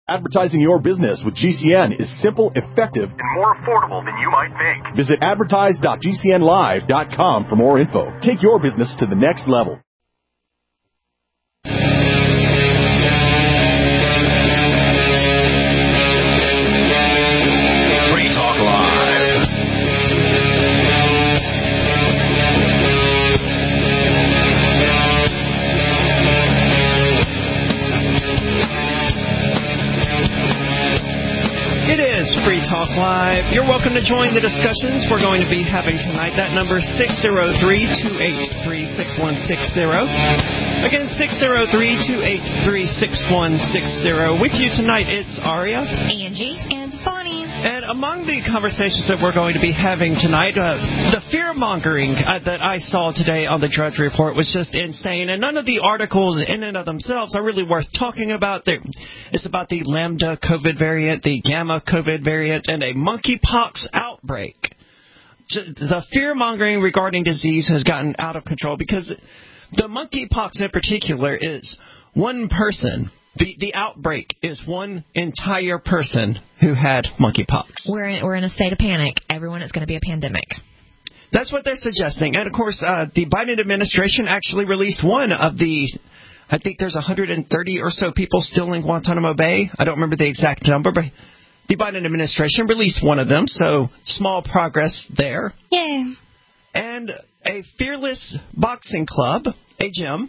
Advertising your business with GCN is simple, effective, and more affordable than you might think. Visit advertise.gcnlive.com for more info. Take your business to the next level. Free Talk Live. It is Free Talk Live. You're welcome to join the discussions we're going to be having tonight. That number is 603-283-6160. Again, 603-283-6160. With you tonight, it's Aria, Angie, and Bonnie. And among the conversations that we're going to be having tonight, the fear-mongering that I saw today on the Drudge Report was just insane. And none of the articles in and of themselves are really worth talking about. It's about the Lambda COVID variant, the Gamma COVID variant, and a monkeypox outbreak. The fear-mongering regarding disease has gotten out of control because the monkeypox in particular is one person. The outbreak is one entire person who had monkeypox. We're in a state of panic. Everyone, it's going to be a pandemic. That's what they're suggesting. And, of course, the Biden administration actually released one of the, I think there's 130 or so people still in Guantanamo Bay. I don't remember the exact number, but the Biden administration released one of them, so small progress there. Yay. And a Fearless Boxing Club, a gym,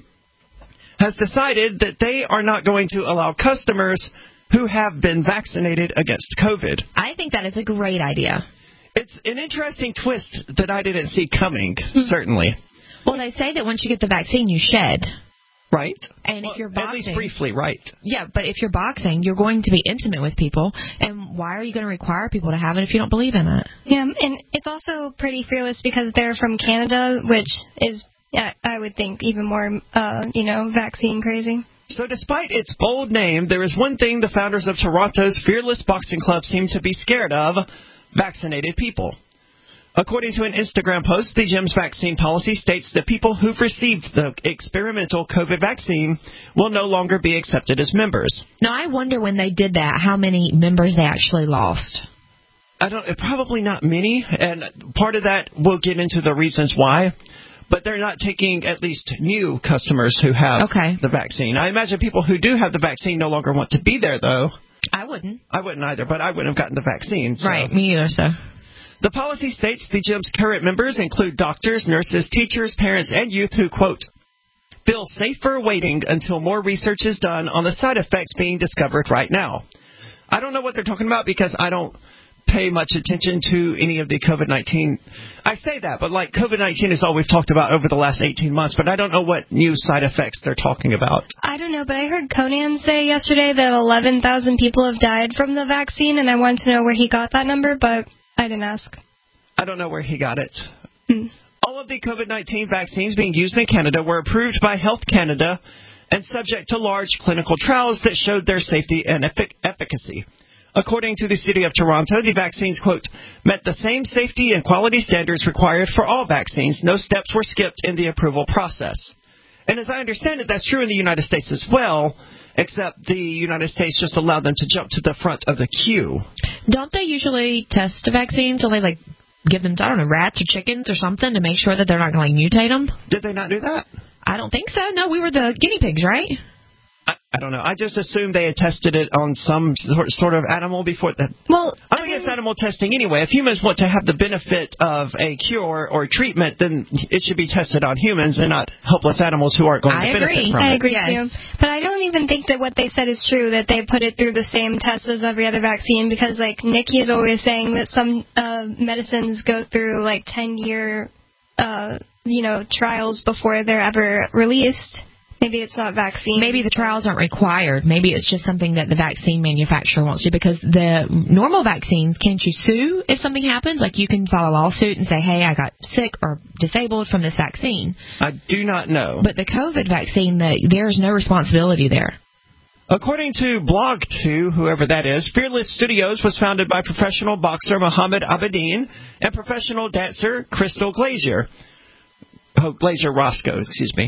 has decided that they are not going to allow customers who have been vaccinated against COVID. I think that is a great idea. It's an interesting twist that I didn't see coming, certainly. Well, they say that once you get the vaccine, you shed. Right. And if you're boxing, at least briefly, right. Yeah, but if you're boxing, you're going to be intimate with people. And why are you going to require people to have it if you don't believe in it? Yeah, and it's also pretty fearless because they're from Canada, which is, I would think, even more, vaccine crazy. So despite its bold name, there is one thing the founders of Toronto's Fearless Boxing Club seem to be scared of: vaccinated people. According to an Instagram post, the gym's vaccine policy states that people who've received the experimental COVID vaccine will no longer be accepted as members. Now, I wonder when they did that, how many members they actually lost. Probably not many, and part of that we'll get into the reasons why. But they're not taking at least new customers who have the vaccine. I imagine people who do have the vaccine no longer want to be there, though. I wouldn't. I wouldn't either, but I wouldn't have gotten the vaccine. So. Right, me either, so. The policy states the gym's current members include doctors, nurses, teachers, parents, and youth who, quote, feel safer waiting until more research is done on the side effects being discovered right now. I don't know what they're talking about because I don't pay much attention to any of the COVID-19. I say that, but like COVID-19 is all we've talked about over the last 18 months, but I don't know what new side effects they're talking about. I don't know, but I heard Conan say yesterday that 11,000 people have died from the vaccine, and I wanted to know where he got that number, but I didn't ask. I don't know where he got it. All of the COVID-19 vaccines being used in Canada were approved by Health Canada and subject to large clinical trials that showed their safety and efficacy. According to the City of Toronto, the vaccines, quote, met the same safety and quality standards required for all vaccines. No steps were skipped in the approval process. And as I understand it, that's true in the United States as well, except the United States just allowed them to jump to the front of the queue. Don't they usually test the vaccines? So they, give them, I don't know, rats or chickens or something to make sure that they're not going to mutate them? Did they not do that? I don't think so. No, we were the guinea pigs, right? I don't know. I just assumed they had tested it on some sort of animal before that. Well, I think it's animal testing anyway. If humans want to have the benefit of a cure or treatment, then it should be tested on humans and not helpless animals who aren't going to benefit from it. I agree, too. But I don't even think that what they said is true, that they put it through the same tests as every other vaccine, because, Nikki is always saying that some medicines go through, 10-year, trials before they're ever released. Maybe it's not vaccine. Maybe the trials aren't required. Maybe it's just something that the vaccine manufacturer wants to, because the normal vaccines, can't you sue if something happens? You can file a lawsuit and say, hey, I got sick or disabled from this vaccine. I do not know. But the COVID vaccine, there's no responsibility there. According to Blog2, whoever that is, Fearless Studios was founded by professional boxer Muhammad Abedin and professional dancer Crystal Glazier. Glazier Roscoe, excuse me.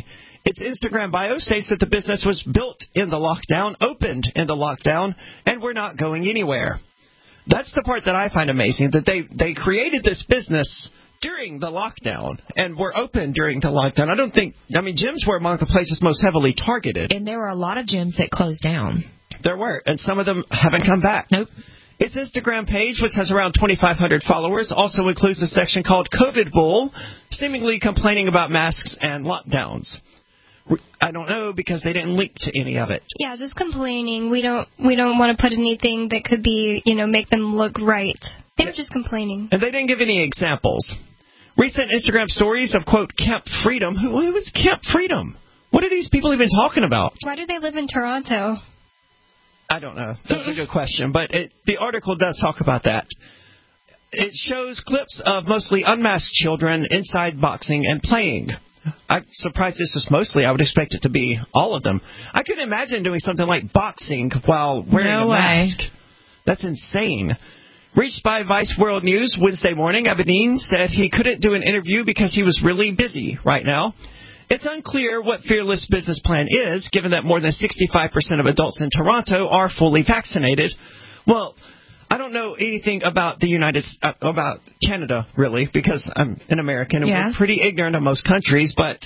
Its Instagram bio states that the business was built in the lockdown, opened in the lockdown, and we're not going anywhere. That's the part that I find amazing, that they created this business during the lockdown and were open during the lockdown. Gyms were among the places most heavily targeted. And there were a lot of gyms that closed down. There were, and some of them haven't come back. Nope. Its Instagram page, which has around 2,500 followers, also includes a section called COVID Bull, seemingly complaining about masks and lockdowns. I don't know, because they didn't link to any of it. Yeah, just complaining. We don't want to put anything that could be, make them look right. They were just complaining. And they didn't give any examples. Recent Instagram stories of, quote, Camp Freedom. Who is Camp Freedom? What are these people even talking about? Why do they live in Toronto? I don't know. That's a good question. But the article does talk about that. It shows clips of mostly unmasked children inside boxing and playing. I'm surprised this is mostly. I would expect it to be all of them. I couldn't imagine doing something like boxing while wearing a mask. That's insane. Reached by Vice World News Wednesday morning, Abedin said he couldn't do an interview because he was really busy right now. It's unclear what Fearless business plan is, given that more than 65% of adults in Toronto are fully vaccinated. Well, I don't know anything about about Canada, really, because I'm an American and we're pretty ignorant of most countries, but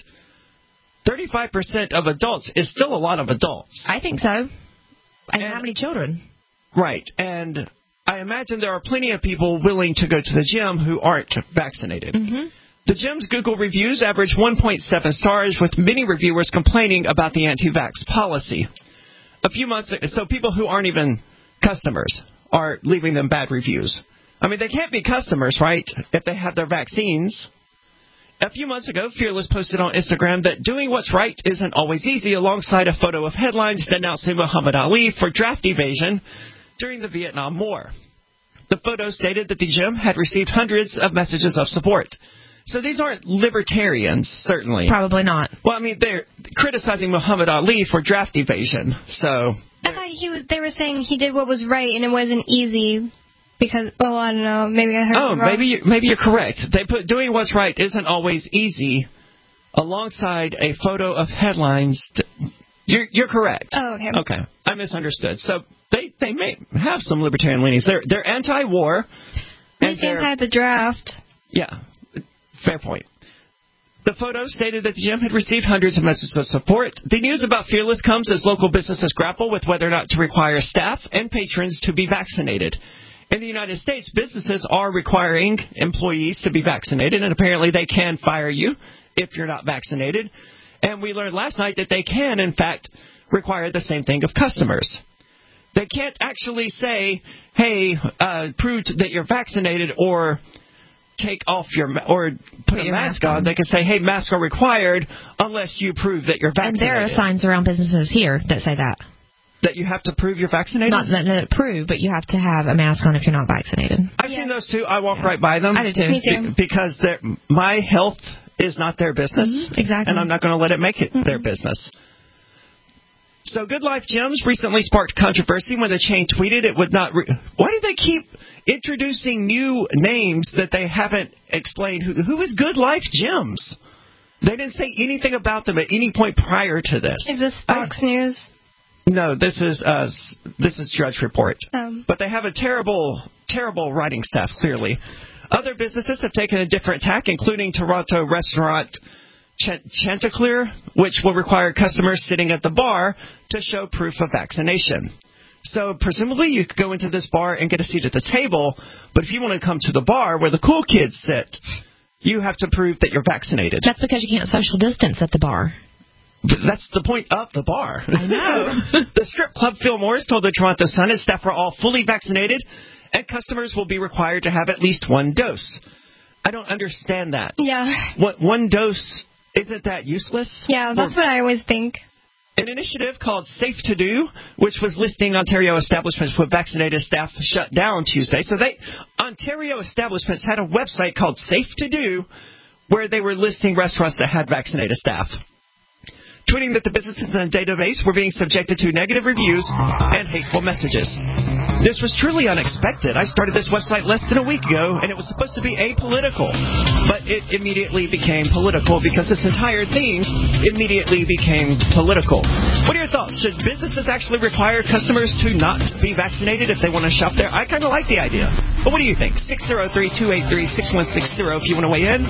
35% of adults is still a lot of adults. I think so. And how many children? Right. And I imagine there are plenty of people willing to go to the gym who aren't vaccinated. Mm-hmm. The gym's Google reviews average 1.7 stars, with many reviewers complaining about the anti-vax policy. A few months ago, so people who aren't even customers are leaving them bad reviews. I mean, they can't be customers, right, if they have their vaccines. A few months ago, Fearless posted on Instagram that doing what's right isn't always easy, alongside a photo of headlines denouncing Muhammad Ali for draft evasion during the Vietnam War. The photo stated that the gym had received hundreds of messages of support. So these aren't libertarians, certainly. Probably not. Well, I mean, they're criticizing Muhammad Ali for draft evasion, so... I thought they were saying he did what was right and it wasn't easy because, I don't know, maybe I heard it wrong. Maybe you're correct. They put doing what's right isn't always easy alongside a photo of headlines. You're correct. Oh, okay. Okay, I misunderstood. So they may have some libertarian leanings. They're anti-war. At least anti the draft. Yeah. Fair point. The photo stated that the gym had received hundreds of messages of support. The news about Fearless comes as local businesses grapple with whether or not to require staff and patrons to be vaccinated. In the United States, businesses are requiring employees to be vaccinated, and apparently they can fire you if you're not vaccinated. And we learned last night that they can, in fact, require the same thing of customers. They can't actually say, hey, prove that you're vaccinated or take off or put a mask on. They can say, hey, masks are required unless you prove that you're vaccinated. And there are signs around businesses here that say that. That you have to prove you're vaccinated? Not that prove, but you have to have a mask on if you're not vaccinated. I've seen those too. I walk right by them. I do too. Me too. Because my health is not their business. Mm-hmm. Exactly. And I'm not going to let it make it their business. So Good Life Gyms recently sparked controversy when the chain tweeted it would not... Why do they keep introducing new names that they haven't explained? Who is Good Life Gyms? They didn't say anything about them at any point prior to this. Is this Fox News? No, this is Drudge Report. But they have a terrible, terrible writing staff, clearly. Other businesses have taken a different tack, including Toronto restaurant Chanticleer, which will require customers sitting at the bar to show proof of vaccination. So presumably you could go into this bar and get a seat at the table, but if you want to come to the bar where the cool kids sit, you have to prove that you're vaccinated. That's because you can't social distance at the bar. But that's the point of the bar. I know. The strip club Phil Morris told the Toronto Sun his staff are all fully vaccinated, and customers will be required to have at least one dose. I don't understand that. Yeah. One dose... Isn't that useless? Yeah, that's what I always think. An initiative called Safe to Do, which was listing Ontario establishments with vaccinated staff, shut down Tuesday. So Ontario establishments had a website called Safe to Do where they were listing restaurants that had vaccinated staff. Tweeting that the businesses in the database were being subjected to negative reviews and hateful messages. This was truly unexpected. I started this website less than a week ago, and it was supposed to be apolitical, but it immediately became political because this entire theme immediately became political. What are your thoughts? Should businesses actually require customers to not be vaccinated if they want to shop there? I kind of like the idea. But what do you think? 603-283-6160 if you want to weigh in.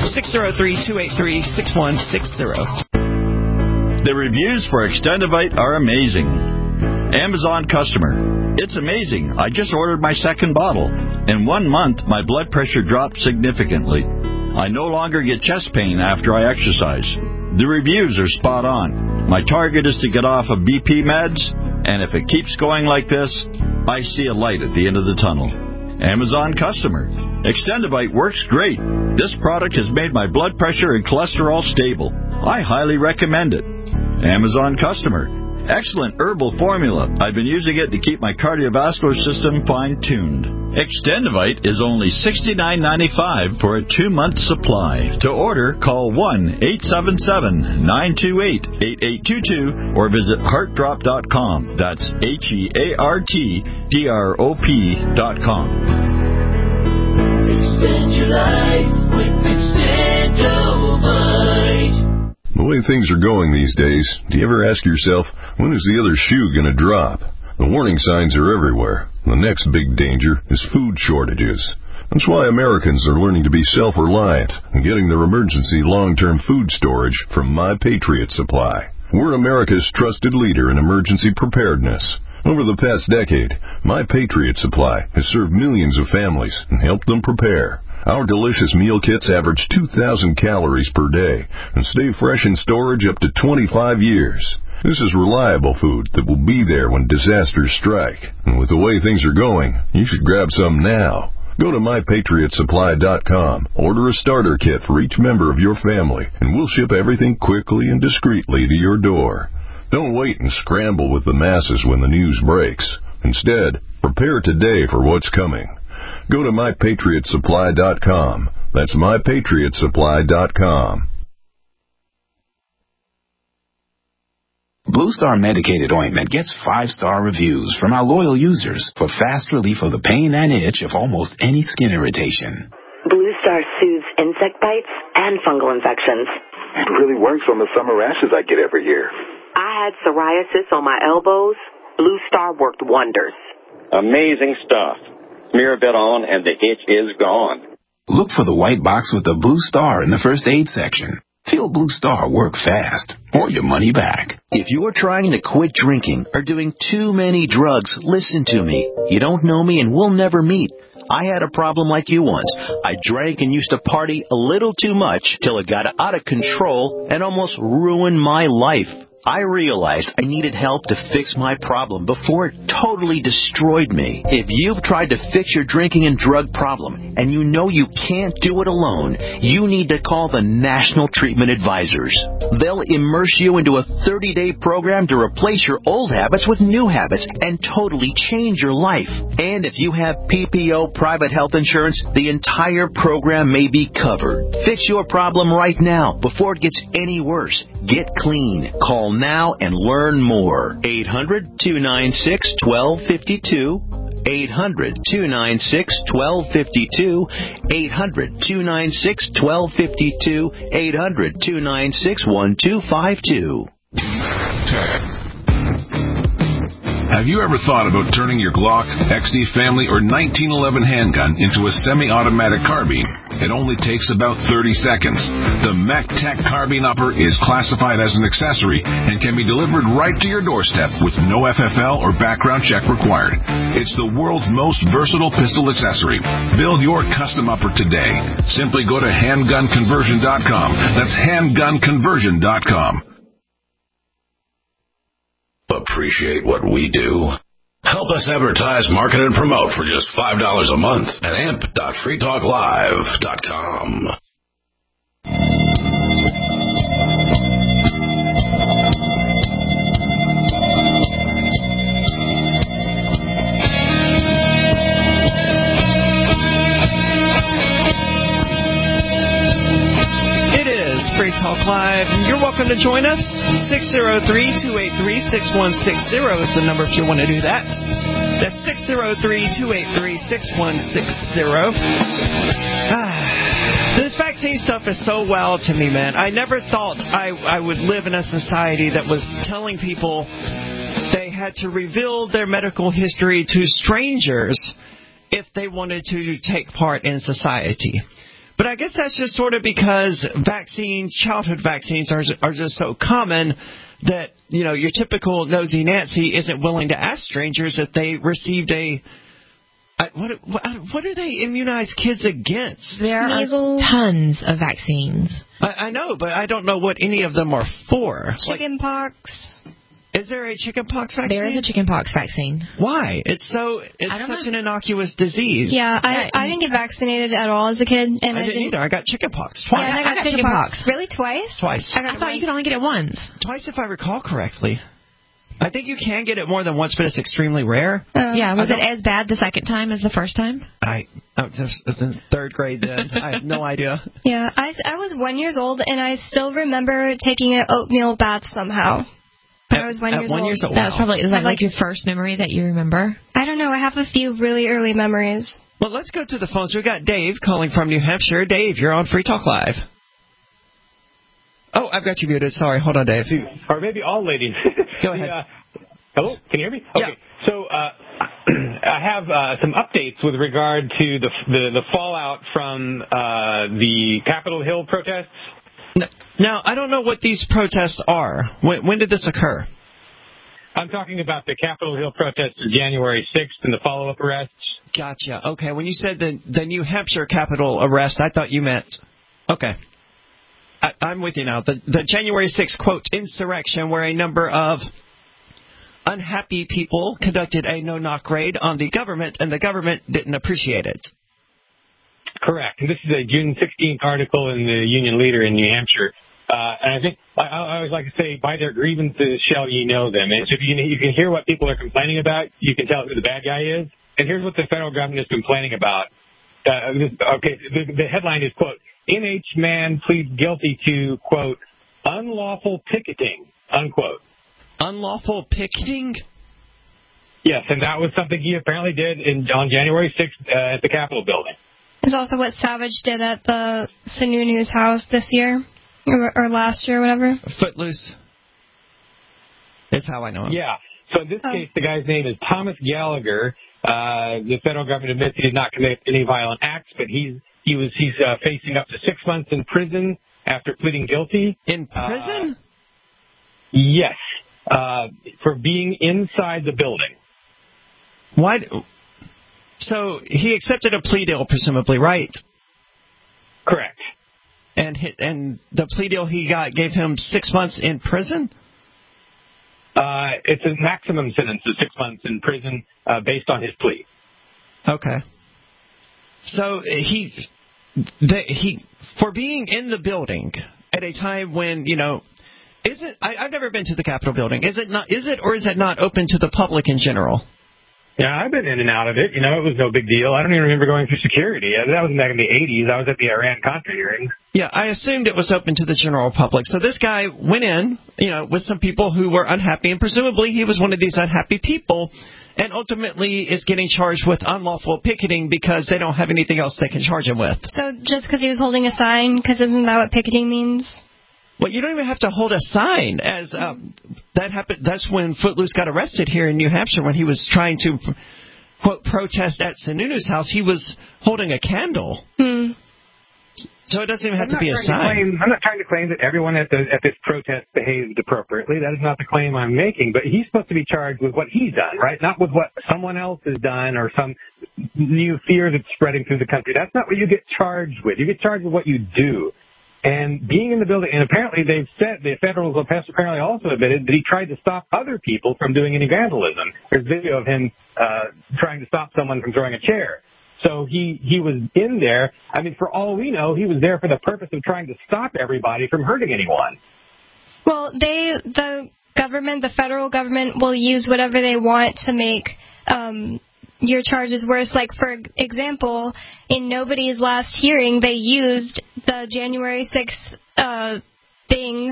603-283-6160. The reviews for Extendivite are amazing. Amazon customer. It's amazing. I just ordered my second bottle. In 1 month, my blood pressure dropped significantly. I no longer get chest pain after I exercise. The reviews are spot on. My target is to get off of BP meds, and if it keeps going like this, I see a light at the end of the tunnel. Amazon customer. Extendivite works great. This product has made my blood pressure and cholesterol stable. I highly recommend it. Amazon customer. Excellent herbal formula. I've been using it to keep my cardiovascular system fine-tuned. Extendivite is only $69.95 for a 2-month supply. To order, call 1-877-928-8822 or visit heartdrop.com. That's HEARTDROP.com. Extend your life with Extendivite. The way things are going these days, do you ever ask yourself, when is the other shoe going to drop? The warning signs are everywhere. The next big danger is food shortages. That's why Americans are learning to be self-reliant and getting their emergency long-term food storage from My Patriot Supply. We're America's trusted leader in emergency preparedness. Over the past decade, My Patriot Supply has served millions of families and helped them prepare. Our delicious meal kits average 2,000 calories per day and stay fresh in storage up to 25 years. This is reliable food that will be there when disasters strike. And with the way things are going, you should grab some now. Go to MyPatriotSupply.com, order a starter kit for each member of your family, and we'll ship everything quickly and discreetly to your door. Don't wait and scramble with the masses when the news breaks. Instead, prepare today for what's coming. Go to MyPatriotSupply.com. That's MyPatriotSupply.com. Blue Star medicated ointment gets 5-star reviews from our loyal users for fast relief of the pain and itch of almost any skin irritation. Blue Star soothes insect bites and fungal infections. It really works on the summer rashes I get every year. I had psoriasis on my elbows. Blue Star worked wonders. Amazing stuff. Smear a bit on and the itch is gone. Look for the white box with the Blue Star in the first aid section. Feel Blue Star work fast, or your money back. If you're trying to quit drinking or doing too many drugs, listen to me. You don't know me and we'll never meet. I had a problem like you once. I drank and used to party a little too much till it got out of control and almost ruined my life. I realized I needed help to fix my problem before it totally destroyed me. If you've tried to fix your drinking and drug problem and you know you can't do it alone, you need to call the National Treatment Advisors. They'll immerse you into a 30-day program to replace your old habits with new habits and totally change your life. And if you have PPO private health insurance, the entire program may be covered. Fix your problem right now before it gets any worse. Get clean. Call now and learn more. 800-296-1252. 800-296-1252. 800-296-1252. 800-296-1252. Have you ever thought about turning your Glock, XD Family, or 1911 handgun into a semi-automatic carbine? It only takes about 30 seconds. The MechTech Carbine Upper is classified as an accessory and can be delivered right to your doorstep with no FFL or background check required. It's the world's most versatile pistol accessory. Build your custom upper today. Simply go to handgunconversion.com. That's handgunconversion.com. Appreciate what we do? Help us advertise, market, and promote for just $5 a month at amp.freetalklive.com. Free Talk Live. You're welcome to join us. 603-283-6160 is the number if you want to do that. That's 603-283-6160. This vaccine stuff is so wild to me, man. I never thought I would live in a society that was telling people they had to reveal their medical history to strangers if they wanted to take part in society. But I guess that's just sort of because vaccines, childhood vaccines, are just so common that, you know, your typical nosy Nancy isn't willing to ask strangers if they received a... What do they immunize kids against? There are tons of vaccines. I know, but I don't know what any of them are for. Chickenpox. Is there a chickenpox vaccine? There is a chickenpox vaccine. Why? It's such an innocuous disease. Yeah, I didn't get vaccinated at all as a kid, and I didn't either. I got chickenpox twice. Yeah, I got chickenpox. Really, twice? Twice. I thought you could only get it once. Twice, if I recall correctly. I think you can get it more than once, but it's extremely rare. Yeah, was it as bad the second time as the first time? I was in third grade then. I have no idea. Yeah, I was 1 year old, and I still remember taking an oatmeal bath somehow. But I was 1 year old. Wow. That was probably like your first memory that you remember? I don't know. I have a few really early memories. Well, let's go to the phones. We've got Dave calling from New Hampshire. Dave, you're on Free Talk Live. Oh, I've got you muted. Sorry. Hold on, Dave. Or maybe all ladies. Go ahead. Hello? Can you hear me? Okay. Yeah. So I have some updates with regard to the fallout from the Capitol Hill protests. Now, I don't know what these protests are. When did this occur? I'm talking about the Capitol Hill protests of January 6th and the follow-up arrests. Gotcha. Okay. When you said the New Hampshire Capitol arrest, I thought you meant... Okay. I'm with you now. The January 6th, quote, insurrection, where a number of unhappy people conducted a no-knock raid on the government, and the government didn't appreciate it. Correct. And this is a June 16th article in the Union Leader in New Hampshire. And I think I always like to say, by their grievances shall ye know them. And so if you can hear what people are complaining about, you can tell who the bad guy is. And here's what the federal government is complaining about. The headline is, quote, NH man pleads guilty to, quote, unlawful picketing, unquote. Unlawful picketing? Yes, and that was something he apparently did on January 6th at the Capitol building. It's also what Savage did at the Sununu's house this year, or last year, or whatever. Footloose. It's how I know him. Yeah. So in this case, the guy's name is Thomas Gallagher. The federal government admits he did not commit any violent acts, but he's facing up to 6 months in prison after pleading guilty. In prison? Yes. For being inside the building. Why? So he accepted a plea deal, presumably, right? Correct. And the plea deal he got gave him 6 months in prison? It's a maximum sentence of 6 months in prison based on his plea. Okay. So for being in the building at a time when, you know, I've never been to the Capitol building. Is it or is it not open to the public in general? Yeah, I've been in and out of it. You know, it was no big deal. I don't even remember going through security. That was back in the 80s. I was at the Iran-Contra hearings. Yeah, I assumed it was open to the general public. So this guy went in, you know, with some people who were unhappy, and presumably he was one of these unhappy people, and ultimately is getting charged with unlawful picketing because they don't have anything else they can charge him with. So just because he was holding a sign, because isn't that what picketing means? Well, you don't even have to hold a sign. As that happened, that's when Footloose got arrested here in New Hampshire when he was trying to, quote, protest at Sununu's house. He was holding a candle. So it doesn't even have to be a sign. I'm not trying to claim that everyone at this protest behaved appropriately. That is not the claim I'm making. But he's supposed to be charged with what he's done, right? Not with what someone else has done or some new fear that's spreading through the country. That's not what you get charged with. You get charged with what you do. And being in the building, and apparently they've said, the federals apparently also admitted that he tried to stop other people from doing any vandalism. There's video of him trying to stop someone from throwing a chair. So he was in there. I mean, for all we know, he was there for the purpose of trying to stop everybody from hurting anyone. Well, the federal government will use whatever they want to make your charges worse. Like, for example, in Nobody's last hearing, they used the January 6th thing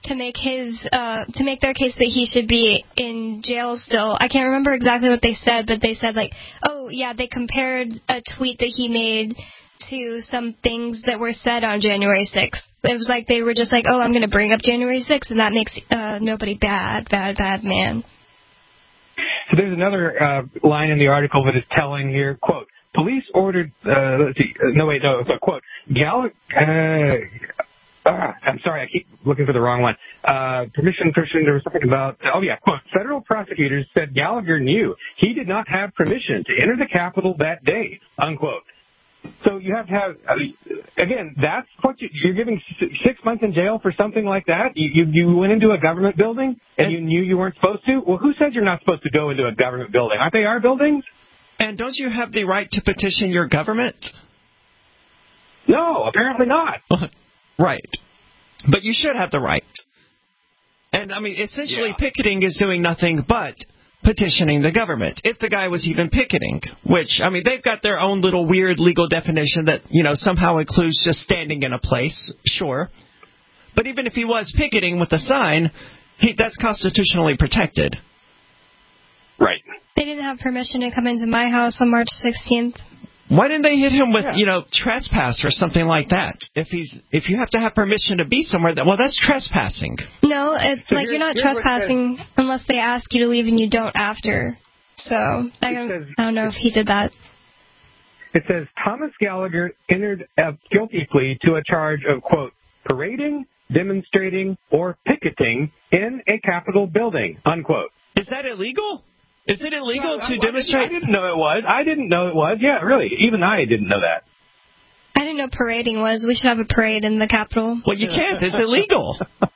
to make their case that he should be in jail still. I can't remember exactly what they said, but they said like, oh yeah, they compared a tweet that he made to some things that were said on January 6th. It was like they were just like, oh, I'm going to bring up January 6th, and that makes nobody bad man. So there's another line in the article that is telling here, quote, police ordered, quote, I'm sorry, I keep looking for the wrong one. Permission, there was something about, quote, federal prosecutors said Gallagher knew he did not have permission to enter the Capitol that day, unquote. So you have to have, again, that's what you're giving 6 months in jail for something like that? You went into a government building and you knew you weren't supposed to? Well, who said you're not supposed to go into a government building? Aren't they our buildings? And don't you have the right to petition your government? No, apparently not. Right. But you should have the right. And, I mean, essentially picketing is doing nothing but petitioning the government, if the guy was even picketing, which, I mean, they've got their own little weird legal definition that, somehow includes just standing in a place, sure. But even if he was picketing with a sign, that's constitutionally protected. Right. They didn't have permission to come into my house on March 16th. Why didn't they hit him with, trespass or something like that? If you have to have permission to be somewhere, that's trespassing. No, you're not trespassing unless they ask you to leave and you don't after. So I don't know if he did that. It says Thomas Gallagher entered a guilty plea to a charge of, quote, parading, demonstrating, or picketing in a Capitol building, unquote. Is that illegal? Is it illegal to demonstrate? I didn't know it was. Yeah, really. Even I didn't know that. I didn't know parading was. We should have a parade in the Capitol. Well, you can't. It's illegal.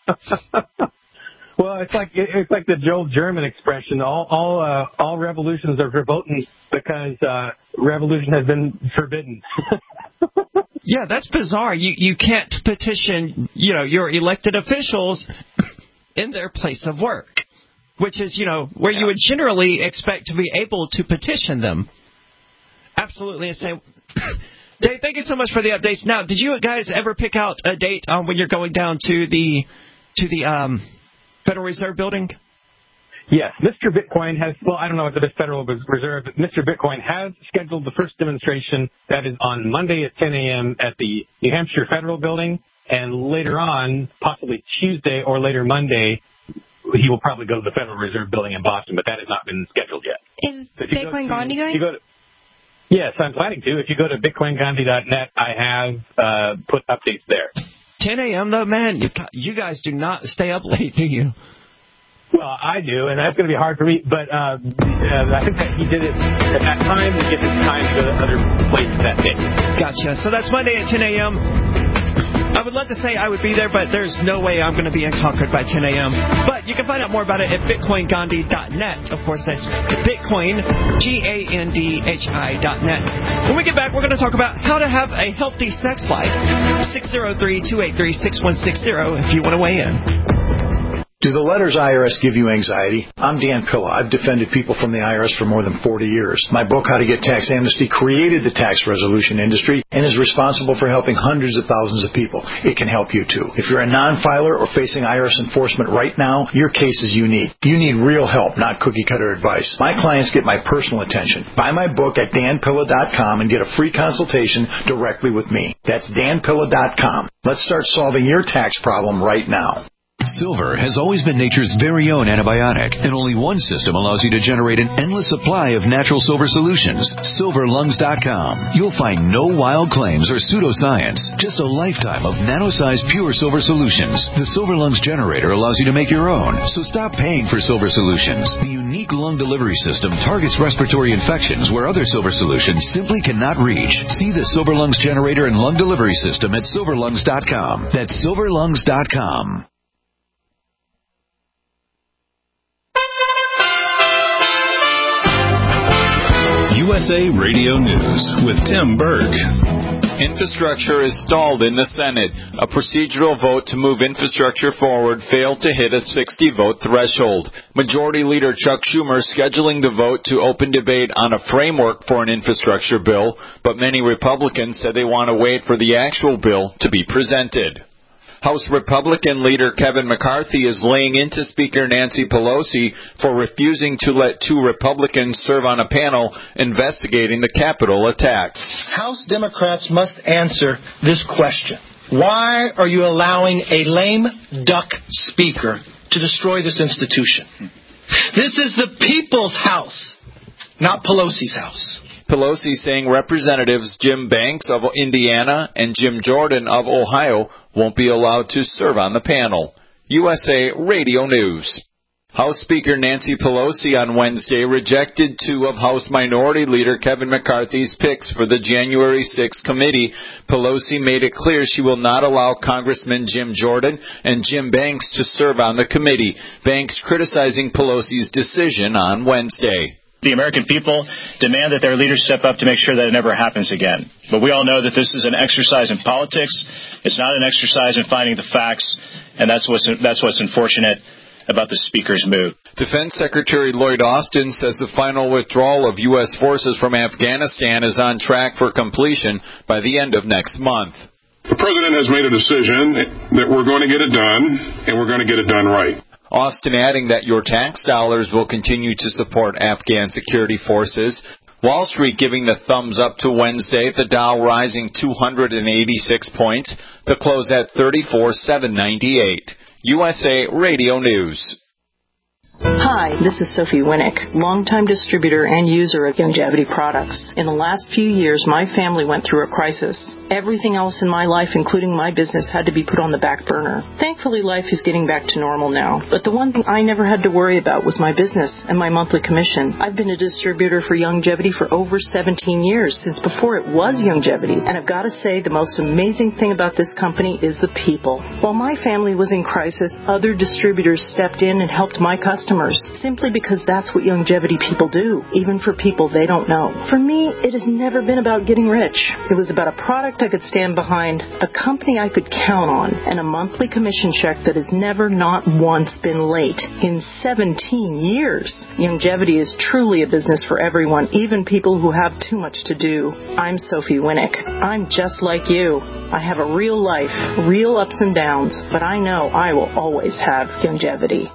Well, it's like the Joel German expression. All revolutions are verboten because revolution has been forbidden. Yeah, that's bizarre. You can't petition, your elected officials in their place of work, which is, where you would generally expect to be able to petition them. Absolutely insane. Dave, thank you so much for the updates. Now, did you guys ever pick out a date on when you're going down to the Federal Reserve building? Yes, Mr. Bitcoin has, I don't know what the Federal Reserve, but Mr. Bitcoin has scheduled the first demonstration. That is on Monday at 10 a.m. at the New Hampshire Federal Building, and later on, possibly Tuesday or later Monday, he will probably go to the Federal Reserve Building in Boston, but that has not been scheduled yet. Is Bitcoin Gandhi going? Yes, I'm planning to. If you go to bitcoingandhi.net, I have put updates there. 10 a.m. though, man, you guys do not stay up late, do you? Well, I do, and that's going to be hard for me, but I think that he did it at that time to get his time to go to other places that day. Gotcha. So that's Monday at 10 a.m. I would love to say I would be there, but there's no way I'm going to be in Concord by 10 a.m. But you can find out more about it at bitcoingandhi.net. Of course, that's Bitcoin, GANDHI.net. When we get back, we're going to talk about how to have a healthy sex life. 603-283-6160 if you want to weigh in. Do the letters IRS give you anxiety? I'm Dan Pilla. I've defended people from the IRS for more than 40 years. My book, How to Get Tax Amnesty, created the tax resolution industry and is responsible for helping hundreds of thousands of people. It can help you, too. If you're a non-filer or facing IRS enforcement right now, your case is unique. You need real help, not cookie-cutter advice. My clients get my personal attention. Buy my book at danpilla.com and get a free consultation directly with me. That's danpilla.com. Let's start solving your tax problem right now. Silver has always been nature's very own antibiotic, and only one system allows you to generate an endless supply of natural silver solutions. SilverLungs.com. You'll find no wild claims or pseudoscience, just a lifetime of nano-sized pure silver solutions. The Silver Lungs generator allows you to make your own, so stop paying for silver solutions. The unique lung delivery system targets respiratory infections where other silver solutions simply cannot reach. See the Silver Lungs generator and lung delivery system at SilverLungs.com. That's SilverLungs.com. USA Radio News with Tim Berg. Infrastructure is stalled in the Senate. A procedural vote to move infrastructure forward failed to hit a 60-vote threshold. Majority Leader Chuck Schumer scheduling the vote to open debate on a framework for an infrastructure bill, but many Republicans said they want to wait for the actual bill to be presented. House Republican leader Kevin McCarthy is laying into Speaker Nancy Pelosi for refusing to let 2 Republicans serve on a panel investigating the Capitol attack. House Democrats must answer this question. Why are you allowing a lame duck speaker to destroy this institution? This is the people's house, not Pelosi's house. Pelosi saying Representatives Jim Banks of Indiana and Jim Jordan of Ohio won't be allowed to serve on the panel. USA Radio News. House Speaker Nancy Pelosi on Wednesday rejected 2 of House Minority Leader Kevin McCarthy's picks for the January 6th committee. Pelosi made it clear she will not allow Congressman Jim Jordan and Jim Banks to serve on the committee. Banks criticizing Pelosi's decision on Wednesday. The American people demand that their leaders step up to make sure that it never happens again. But we all know that this is an exercise in politics. It's not an exercise in finding the facts, and that's what's unfortunate about the Speaker's move. Defense Secretary Lloyd Austin says the final withdrawal of U.S. forces from Afghanistan is on track for completion by the end of next month. The President has made a decision that we're going to get it done, and we're going to get it done right. Austin adding that your tax dollars will continue to support Afghan security forces. Wall Street giving the thumbs up to Wednesday, the Dow rising 286 points to close at 34,798. USA Radio News. Hi, this is Sophie Winnick, longtime distributor and user of Youngevity products. In the last few years, my family went through a crisis. Everything else in my life, including my business, had to be put on the back burner. Thankfully, life is getting back to normal now. But the one thing I never had to worry about was my business and my monthly commission. I've been a distributor for Youngevity for over 17 years, since before it was Youngevity. And I've got to say, the most amazing thing about this company is the people. While my family was in crisis, other distributors stepped in and helped my customers, simply because that's what Youngevity people do, even for people they don't know. For me, it has never been about getting rich. It was about a product I could stand behind, a company I could count on, and a monthly commission check that has never not once been late in 17 years. Youngevity is truly a business for everyone, even people who have too much to do. I'm Sophie Winnick. I'm just like you. I have a real life, real ups and downs, but I know I will always have Youngevity.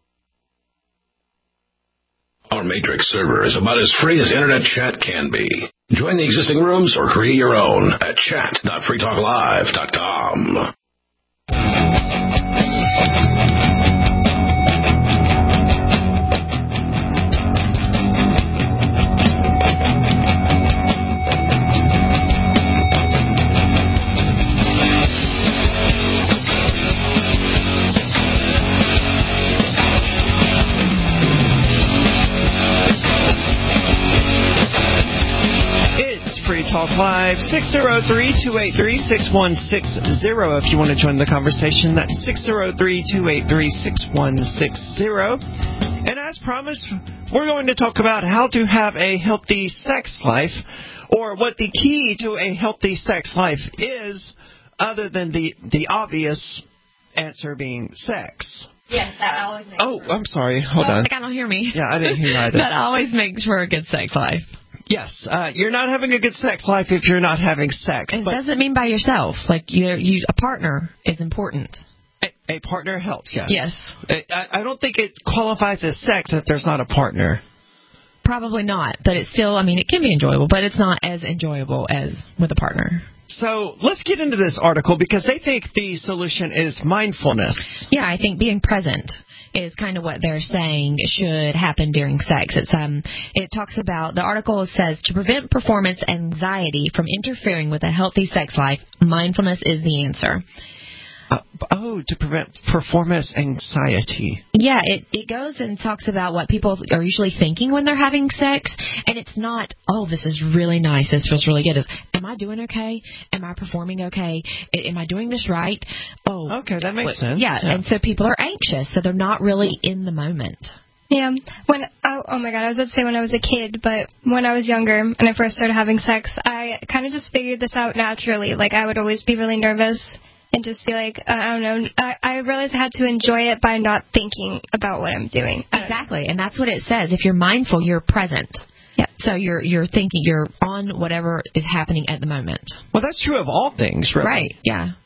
Our Matrix server is about as free as internet chat can be. Join the existing rooms or create your own at chat.freetalklive.com. Free Talk Live, 603-283-6160 if you want to join the conversation. That's 603-283-6160. And as promised, we're going to talk about how to have a healthy sex life, or what the key to a healthy sex life is, other than the obvious answer being sex. Yes, that always makes I'm sorry. Hold on. I don't hear me. Yeah, I didn't hear either. That always makes for a good sex life. Yes, you're not having a good sex life if you're not having sex. It doesn't mean by yourself. Like a partner is important. A partner helps. Yes. Yes. I don't think it qualifies as sex if there's not a partner. Probably not, but it's still. I mean, it can be enjoyable, but it's not as enjoyable as with a partner. So let's get into this article because they think the solution is mindfulness. Yeah, I think being present is kind of what they're saying should happen during sex. It talks about, the article says, to prevent performance anxiety from interfering with a healthy sex life, mindfulness is the answer. To prevent performance anxiety. Yeah, it goes and talks about what people are usually thinking when they're having sex, and it's not, oh, this is really nice, this feels really good. It's, am I doing okay? Am I performing okay? Am I doing this right? Oh, okay, that makes sense. Yeah, and so people are anxious, so they're not really in the moment. Yeah, oh my God, I was about to say when I was a kid, but when I was younger and I first started having sex, I kind of just figured this out naturally. Like, I would always be really nervous and just be like, I don't know, I realized I had to enjoy it by not thinking about what I'm doing. Exactly, and that's what it says. If you're mindful, you're present. Yeah. So you're thinking, you're on whatever is happening at the moment. Well, that's true of all things, really. Right, yeah.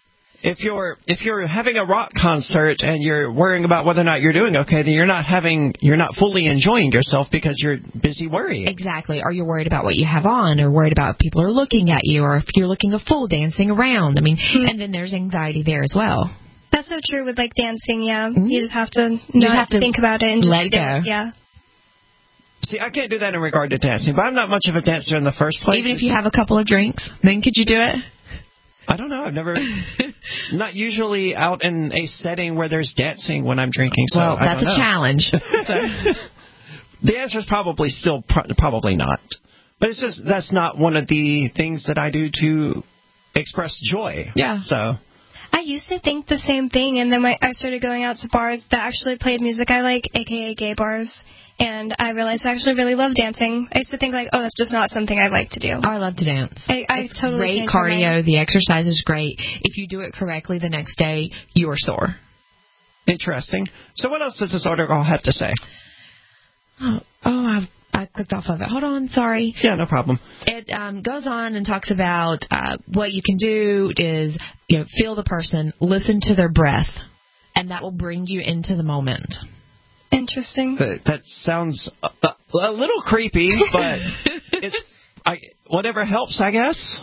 If you're having a rock concert and you're worrying about whether or not you're doing okay, then you're not fully enjoying yourself because you're busy worrying. Exactly. Or you're worried about what you have on, or worried about if people are looking at you, or if you're looking a fool dancing around. I mean, and then there's anxiety there as well. That's so true with like dancing. Yeah, you just have to not think about it and just let it go. Yeah. See, I can't do that in regard to dancing, but I'm not much of a dancer in the first place. Even if you have a couple of drinks, then could you do it? I don't know. I've never, not usually out in a setting where there's dancing when I'm drinking. So well, that's a challenge. The answer is probably still probably not. But it's just that's not one of the things that I do to express joy. Yeah. So I used to think the same thing, and then I started going out to bars that actually played music I like, a.k.a. gay bars. And I realized I actually really love dancing. I used to think, like, oh, that's just not something I like to do. I love to dance. I totally great cardio. The exercise is great. If you do it correctly the next day, you are sore. Interesting. So what else does this article have to say? I clicked off of it. Hold on, sorry. Yeah, no problem. It goes on and talks about what you can do is feel the person, listen to their breath, and that will bring you into the moment. Interesting. That sounds a little creepy, but whatever helps, I guess.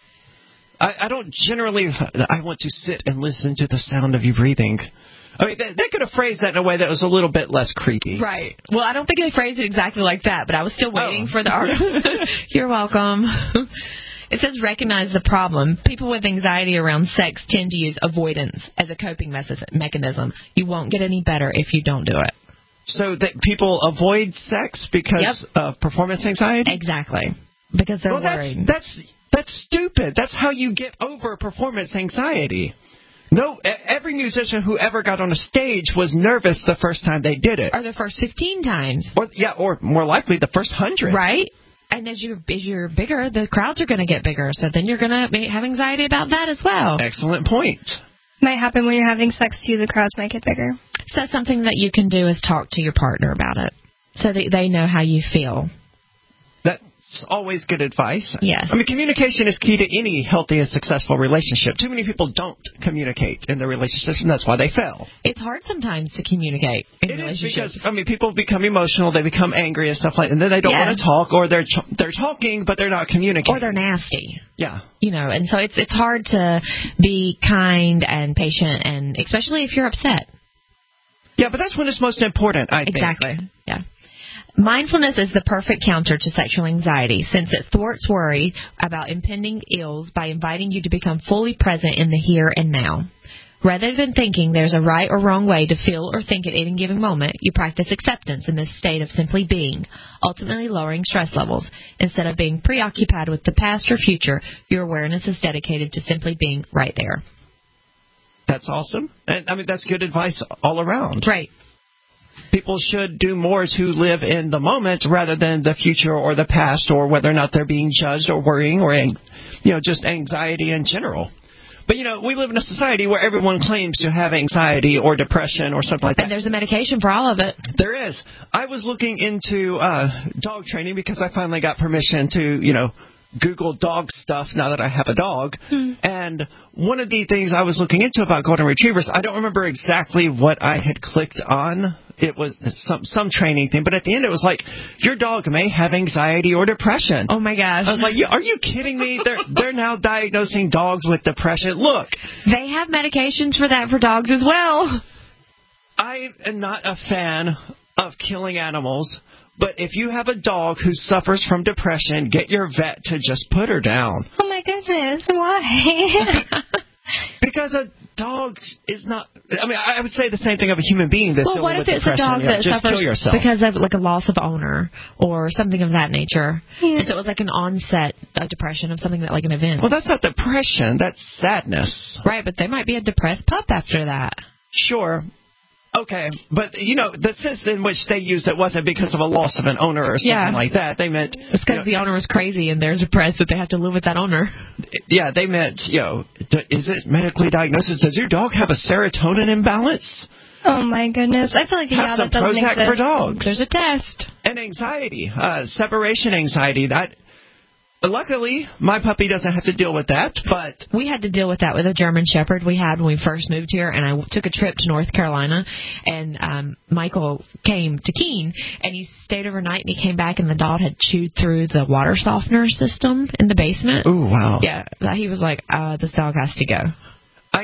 I don't generally. I want to sit and listen to the sound of you breathing. I mean, they could have phrased that in a way that was a little bit less creepy. Right. Well, I don't think they phrased it exactly like that, but I was still waiting for the article. You're welcome. It says recognize the problem. People with anxiety around sex tend to use avoidance as a coping mechanism. You won't get any better if you don't do it. So that people avoid sex because of performance anxiety? Exactly. Because they're worried. That's stupid. That's how you get over performance anxiety. No, every musician who ever got on a stage was nervous the first time they did it. Or the first 15 times. Or more likely the first 100. Right. And as you're bigger, the crowds are going to get bigger. So then you're going to have anxiety about that as well. Excellent point. Might happen when you're having sex too. The crowds might get bigger. So something that you can do is talk to your partner about it, so that they know how you feel. That's always good advice. Yes. I mean, communication is key to any healthy and successful relationship. Too many people don't communicate in their relationships, and that's why they fail. It's hard sometimes to communicate in relationships. Because, people become emotional, they become angry and stuff like that, and then they don't want to talk, or they're talking, but they're not communicating. Or they're nasty. Yeah. And so it's hard to be kind and patient, and especially if you're upset. Yeah, but that's when it's most important, I think. Exactly. Yeah. Mindfulness is the perfect counter to sexual anxiety, since it thwarts worry about impending ills by inviting you to become fully present in the here and now. Rather than thinking there's a right or wrong way to feel or think at any given moment, you practice acceptance in this state of simply being, ultimately lowering stress levels. Instead of being preoccupied with the past or future, your awareness is dedicated to simply being right there. That's awesome. And, that's good advice all around. Right. People should do more to live in the moment rather than the future or the past, or whether or not they're being judged or worrying, or just anxiety in general. But we live in a society where everyone claims to have anxiety or depression or something like that. And there's a medication for all of it. There is. I was looking into dog training because I finally got permission to Google dog stuff now that I have a dog. And one of the things I was looking into about golden retrievers, I don't remember exactly what I had clicked on. It was some training thing, but at the end it was like, your dog may have anxiety or depression. Oh my gosh. I was like, are you kidding me? They're now diagnosing dogs with depression. Look. They have medications for that for dogs as well. I am not a fan of killing animals. But if you have a dog who suffers from depression, get your vet to just put her down. Oh, my goodness. Why? Because a dog is not... I would say the same thing of a human being that's dealing with depression. Well, what if it's a dog that just suffers kill yourself. because of a loss of owner or something of that nature? Yeah. And so it was an onset of depression of something an event. Well, that's not depression. That's sadness. Right, but they might be a depressed pup after that. Sure. Okay, but, the sense in which they used it wasn't because of a loss of an owner or something like that. They meant... It's because the owner was crazy and they're depressed that they have to live with that owner. Yeah, they meant, is it medically diagnosed? Does your dog have a serotonin imbalance? Oh, my goodness. I feel like that doesn't exist. For dogs. There's a test. And anxiety, separation anxiety. Luckily, my puppy doesn't have to deal with that, but... We had to deal with that with a German Shepherd we had when we first moved here, and I took a trip to North Carolina, and Michael came to Keene, and he stayed overnight, and he came back, and the dog had chewed through the water softener system in the basement. Ooh, wow. Yeah, he was like, this dog has to go. I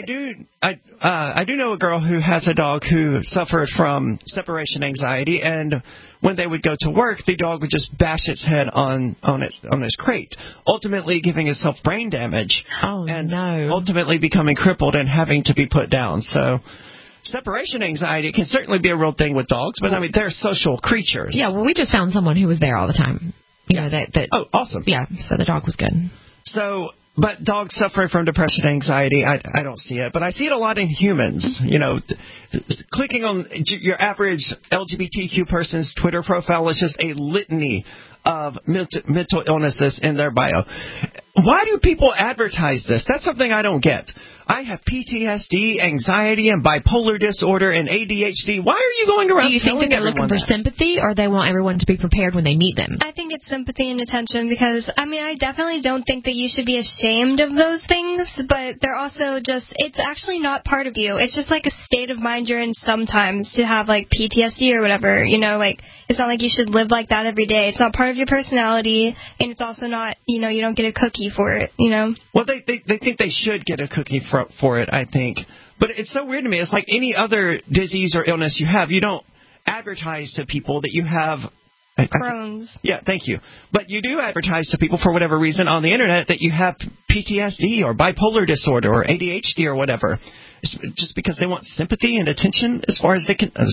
do know a girl who has a dog who suffered from separation anxiety, and when they would go to work, the dog would just bash its head on its crate, ultimately giving itself brain damage. Oh, and no. ultimately becoming crippled and having to be put down. So separation anxiety can certainly be a real thing with dogs, but I mean, they're social creatures. Yeah, well, we just found someone who was there all the time. You know, that. Oh, awesome. Yeah, so the dog was good. So... But dogs suffering from depression and anxiety, I don't see it. But I see it a lot in humans. You know, clicking on your average LGBTQ person's Twitter profile is just a litany of mental illnesses in their bio. Why do people advertise this? That's something I don't get. I have PTSD, anxiety, and bipolar disorder, and ADHD. Why are you going around Do you think that they're looking for sympathy, or they want everyone to be prepared when they meet them? I think it's sympathy and attention because, I mean, I definitely don't think that you should be ashamed of those things, but they're also just, it's actually not part of you. It's just like a state of mind you're in sometimes to have, like, PTSD or whatever, you know, like, it's not like you should live like that every day. It's not part of your personality, and it's also not, you know, you don't get a cookie for it, you know? Well, they think they should get a cookie for it, I think. But it's so weird to me. It's like any other disease or illness you have. You don't advertise to people that you have... Crohn's. Yeah, thank you. But you do advertise to people for whatever reason on the Internet that you have PTSD or bipolar disorder or ADHD or whatever. It's just because they want sympathy and attention as far as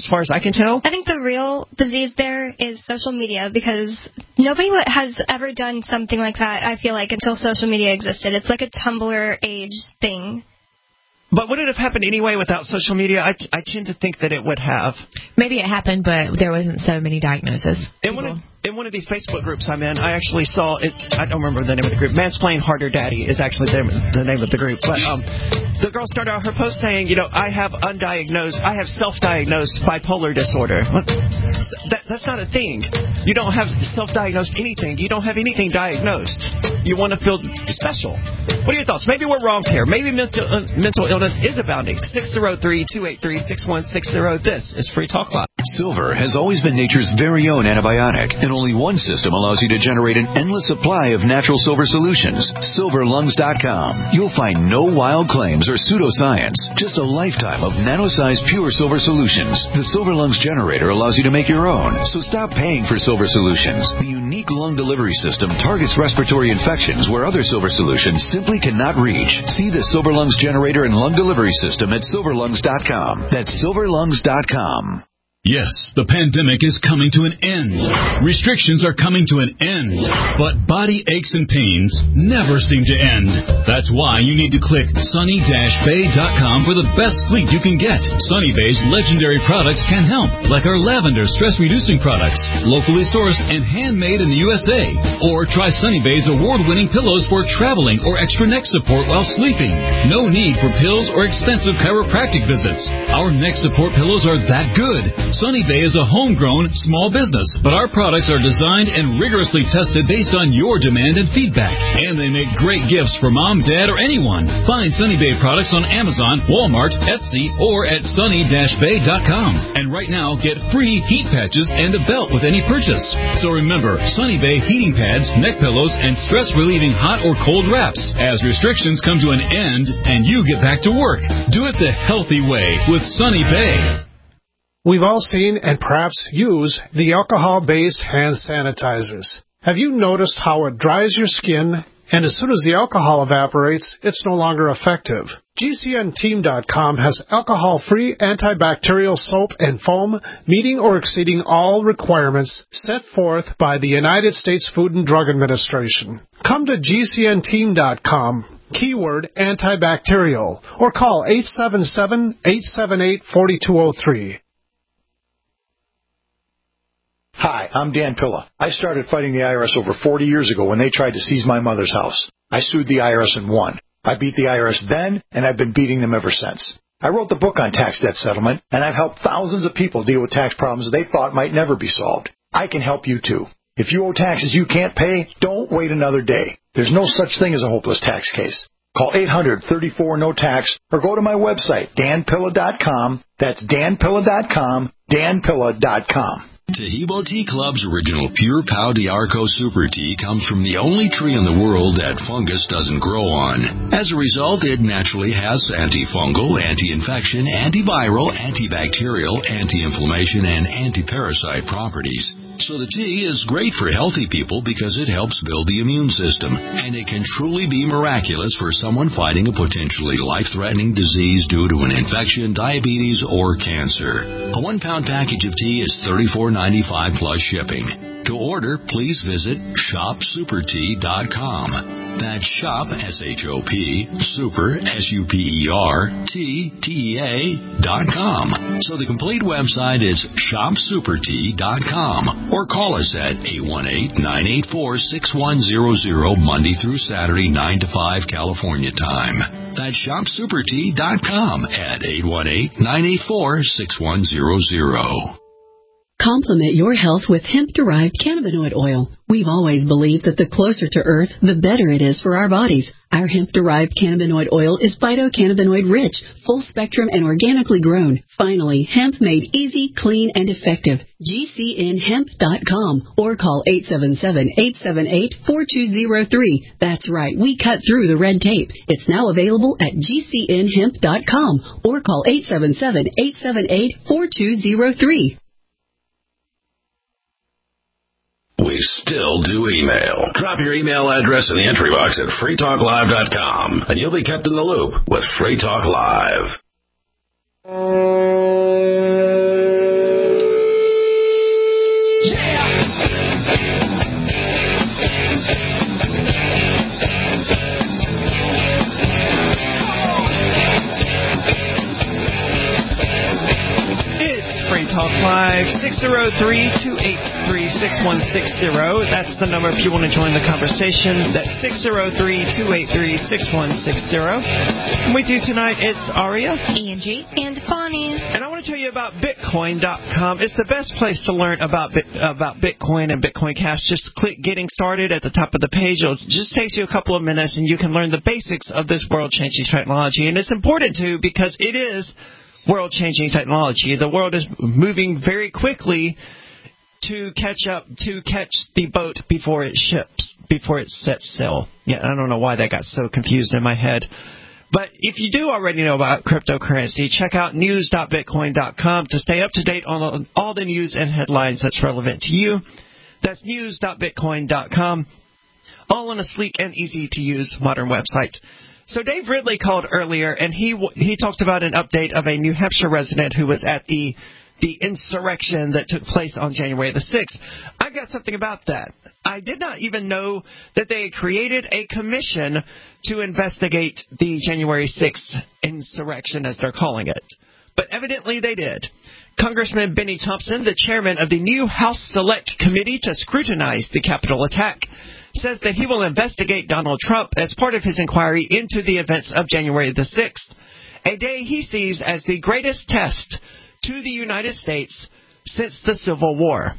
I can tell. I think the real disease there is social media because nobody has ever done something like that, I feel like, until social media existed. It's like a Tumblr age thing. But would it have happened anyway without social media? I tend to think that it would have. Maybe it happened, but there wasn't so many diagnoses. In one of the Facebook groups I'm in, I actually saw it. I don't remember the name of the group. Mansplain Harder Daddy is actually the name of the group. But the girl started out her post saying, you know, I have self-diagnosed bipolar disorder. That's not a thing. You don't have self-diagnosed anything. You don't have anything diagnosed. You want to feel special. What are your thoughts? Maybe we're wrong here. Maybe mental illness is abounding. 603-283-6160. This is Free Talk Live. Silver has always been nature's very own antibiotic, and only one system allows you to generate an endless supply of natural silver solutions. SilverLungs.com. You'll find no wild claims or pseudoscience, just a lifetime of nano-sized pure silver solutions. The Silver Lungs generator allows you to make your own, so stop paying for silver solutions. The unique lung delivery system targets respiratory infections where other silver solutions simply cannot reach. See the Silver Lungs generator and lung delivery system at SilverLungs.com. That's SilverLungs.com. Yes, the pandemic is coming to an end. Restrictions are coming to an end. But body aches and pains never seem to end. That's why you need to click sunny-bay.com for the best sleep you can get. Sunny Bay's legendary products can help, like our lavender stress-reducing products, locally sourced and handmade in the USA. Or try Sunny Bay's award-winning pillows for traveling or extra neck support while sleeping. No need for pills or expensive chiropractic visits. Our neck support pillows are that good. Sunny Bay is a homegrown small business, but our products are designed and rigorously tested based on your demand and feedback. And they make great gifts for mom, dad, or anyone. Find Sunny Bay products on Amazon, Walmart, Etsy, or at sunny-bay.com. And right now, get free heat patches and a belt with any purchase. So remember, Sunny Bay heating pads, neck pillows, and stress-relieving hot or cold wraps. As restrictions come to an end and you get back to work, do it the healthy way with Sunny Bay. We've all seen and perhaps use the alcohol-based hand sanitizers. Have you noticed how it dries your skin, and as soon as the alcohol evaporates, it's no longer effective? GCNteam.com has alcohol-free antibacterial soap and foam meeting or exceeding all requirements set forth by the United States Food and Drug Administration. Come to GCNteam.com. Keyword antibacterial, or call 877-878-4203. Hi, I'm Dan Pilla. I started fighting the IRS over 40 years ago when they tried to seize my mother's house. I sued the IRS and won. I beat the IRS then, and I've been beating them ever since. I wrote the book on tax debt settlement, and I've helped thousands of people deal with tax problems they thought might never be solved. I can help you too. If you owe taxes you can't pay, don't wait another day. There's no such thing as a hopeless tax case. Call 800-34-NO-TAX or go to my website, danpilla.com. That's danpilla.com, danpilla.com. Tahibo Tea Club's original Pure Pau d'Arco Super Tea comes from the only tree in the world that fungus doesn't grow on. As a result, it naturally has antifungal, anti-infection, antiviral, antibacterial, anti-inflammation, and anti-parasite properties. So the tea is great for healthy people because it helps build the immune system, and it can truly be miraculous for someone fighting a potentially life-threatening disease due to an infection, diabetes, or cancer. A 1-pound package of tea is $34.95 plus shipping. To order, please visit shopsupertea.com. That's shop, S-H-O-P, super, S-U-P-E-R-T-T-E-A.com. So the complete website is shopsupertea.com, or call us at 818-984-6100 Monday through Saturday, 9 to 5 California time. That's shopsupertea.com at 818-984-6100. Complement your health with hemp-derived cannabinoid oil. We've always believed that the closer to Earth, the better it is for our bodies. Our hemp-derived cannabinoid oil is phytocannabinoid rich, full-spectrum, and organically grown. Finally, hemp made easy, clean, and effective. GCNhemp.com or call 877-878-4203. That's right, we cut through the red tape. It's now available at GCNhemp.com or call 877-878-4203. We still do email. Drop your email address in the entry box at freetalklive.com, and you'll be kept in the loop with Free Talk Live. Talk Live, 603-283-6160. That's the number if you want to join the conversation. That's 603-283-6160. We do tonight, it's Aria, Angie, and Bonnie. And I want to tell you about Bitcoin.com. It's the best place to learn about Bitcoin and Bitcoin Cash. Just click Getting Started at the top of the page. It just takes you a couple of minutes, and you can learn the basics of this world-changing technology. And it's important, too, because it is world-changing technology. The world is moving very quickly to catch the boat before it sets sail. Yeah, I don't know why that got so confused in my head. But if you do already know about cryptocurrency, check out news.bitcoin.com to stay up to date on all the news and headlines that's relevant to you. That's news.bitcoin.com, all on a sleek and easy-to-use modern website. So Dave Ridley called earlier, and he talked about an update of a New Hampshire resident who was at the insurrection that took place on January the 6th. I got something about that. I did not even know that they had created a commission to investigate the January 6th insurrection, as they're calling it. But evidently they did. Congressman Benny Thompson, the chairman of the new House Select Committee to scrutinize the Capitol attack, says that he will investigate Donald Trump as part of his inquiry into the events of January the 6th, a day he sees as the greatest test to the United States since the Civil War.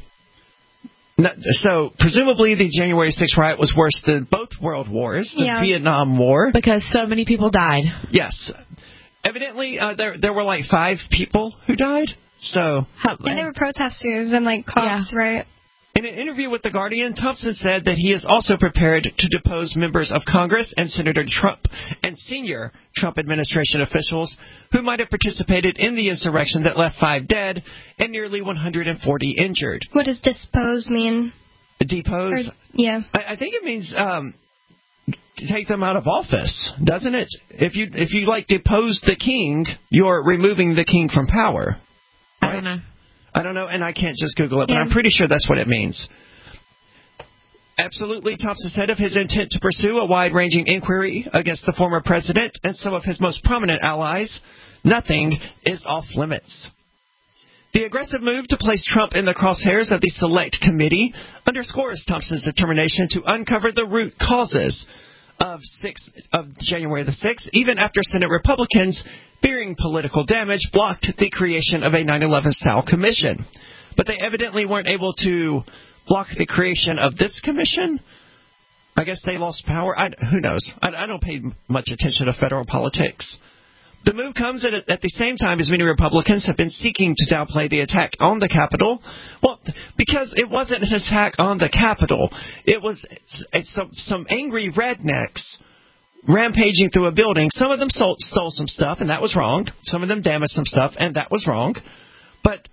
So, presumably, the January 6th riot was worse than both world wars, the Vietnam War. Because so many people died. Yes. Evidently, there were like 5 people who died. So, and there were protesters and like cops, right? In an interview with The Guardian, Thompson said that he is also prepared to depose members of Congress and Senator Trump and senior Trump administration officials who might have participated in the insurrection that left 5 dead and nearly 140 injured. What does dispose mean? Depose? Yeah. I think it means take them out of office, doesn't it? If you like depose the king, you're removing the king from power. Right? I don't know, and I can't just Google it, but I'm pretty sure that's what it means. Absolutely, Thompson said of his intent to pursue a wide-ranging inquiry against the former president and some of his most prominent allies. Nothing is off limits. The aggressive move to place Trump in the crosshairs of the Select Committee underscores Thompson's determination to uncover the root causes of January the 6th, even after Senate Republicans, fearing political damage, blocked the creation of a 9/11 style commission. But they evidently weren't able to block the creation of this commission. I guess they lost power. Who knows? I don't pay much attention to federal politics. The move comes at the same time as many Republicans have been seeking to downplay the attack on the Capitol. Well, because it wasn't an attack on the Capitol. It was some angry rednecks rampaging through a building. Some of them stole some stuff, and that was wrong. Some of them damaged some stuff, and that was wrong. But